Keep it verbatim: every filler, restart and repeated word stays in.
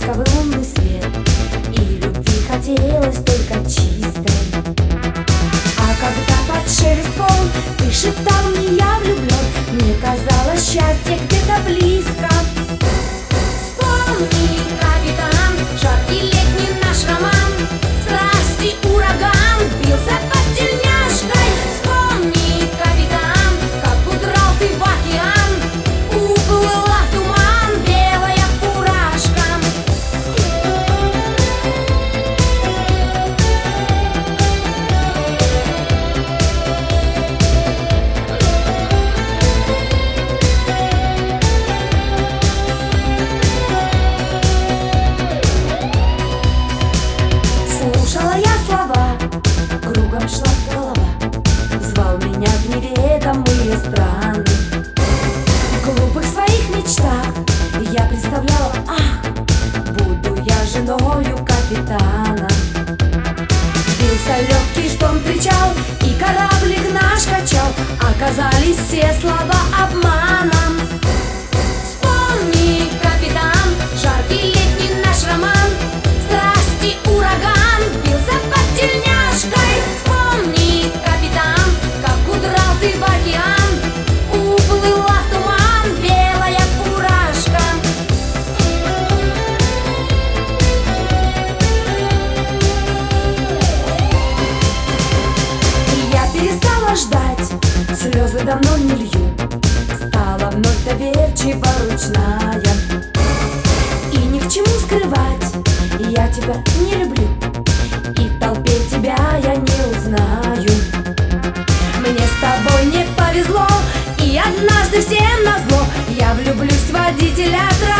ласковый лунный свет, и любви хотелось только чистой. А когда под шелест волн ты шептал мне: я влюблен, мне казалось, счастье где-то близко. Вспомни, капитан, жаркий летний наш роман, страсти ураган бился под тельняшкой. Вспомни, капитан, как удрал ты в океан, уплыла в туман белая фуражка. Слушала я слова, кругом шла голова, звал меня в неведомые страны. В глупых своих мечтах я представляла: ах, буду я женою капитана. Бился легкий шторм, кричал, и кораблик наш качал, оказались все слова обманом. Вспомни, капитан, жаркий летний наш роман, страсти ураган бился под тельняшкой. Вспомни, капитан, как удрал ты в океан, уплыла в туман белая фуражка. И я перестала ждать, слезы давно не лью, стала вновь доверчива, ручная. И ни к чему скрывать, я тебя не люблю, и в толпе тебя я не узнаю. Мне с тобой не повезло, и однажды всем назло я влюблюсь в водителя троллейбуса.